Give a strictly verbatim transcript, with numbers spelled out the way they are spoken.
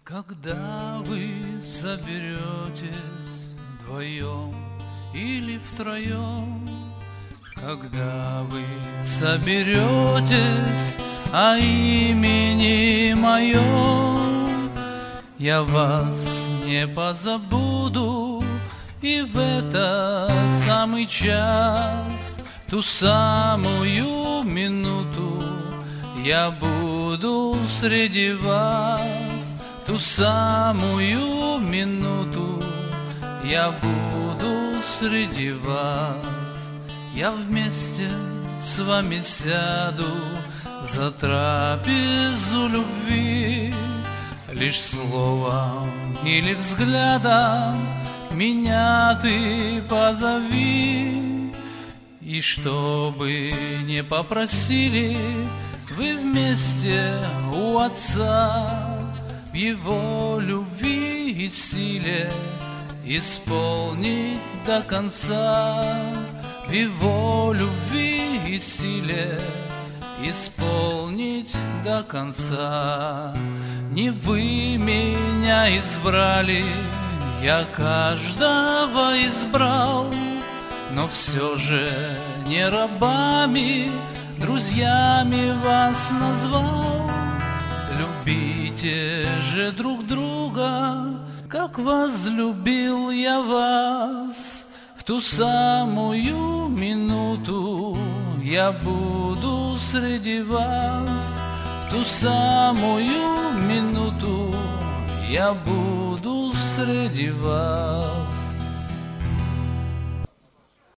Когда вы соберетесь вдвоем или втроем, когда вы соберетесь о имени моем, я вас не позабуду, и в этот самый час, ту самую минуту, я буду среди вас. Ту самую минуту я буду среди вас. Я вместе с вами сяду за трапезу любви, лишь словом или взглядом меня ты позови. И что бы не попросили вы вместе у Отца, в Его любви и силе исполнить до конца. В Его любви и силе исполнить до конца. Не вы меня избрали, я каждого избрал, но все же не рабами, друзьями вас назвал. Любите же друг друга, как возлюбил я вас. В ту самую минуту я буду среди вас. В ту самую минуту я буду среди вас.